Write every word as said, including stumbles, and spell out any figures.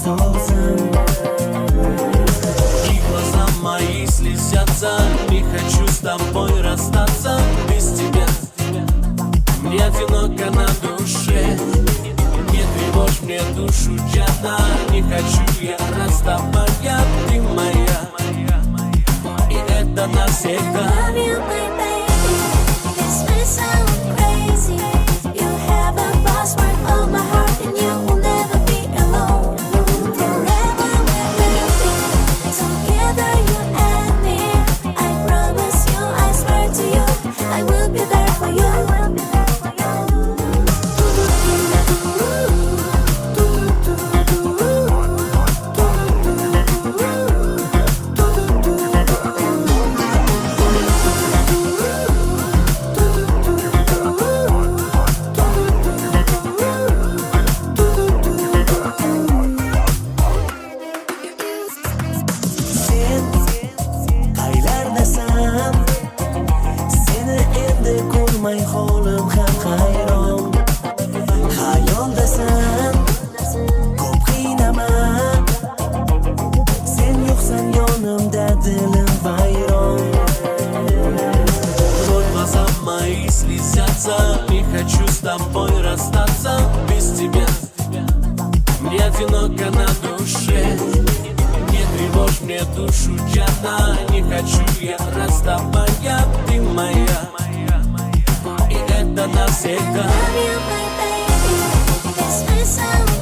солнцем. И глаза мои слезятся, не хочу с тобой расстаться. Без тебя мне одиноко на душе. Не тревожь мне душу, Джана, не хочу я расставания. Ты моя, и это навсегда. Love you, my baby. This may sound crazy. You have a password of my heart, and you will never be alone. Forever we'll be together, you and me. I promise you, I swear to you, I will be there for you. Sen qaylardasan? Seni endi ko'rmay holim ham hayron. Xayoldasan, ko'p qiynaman. Sen yo'qsan yonimda, dilim vayron. Вот глаза мои слезятся, не хочу с тобой расстаться. Без тебя мне одиноко на душе. Не тревожь мне душу, Джана, не хочу я расставания. Ты моя, и это навсегда. Love you, my baby. This may sound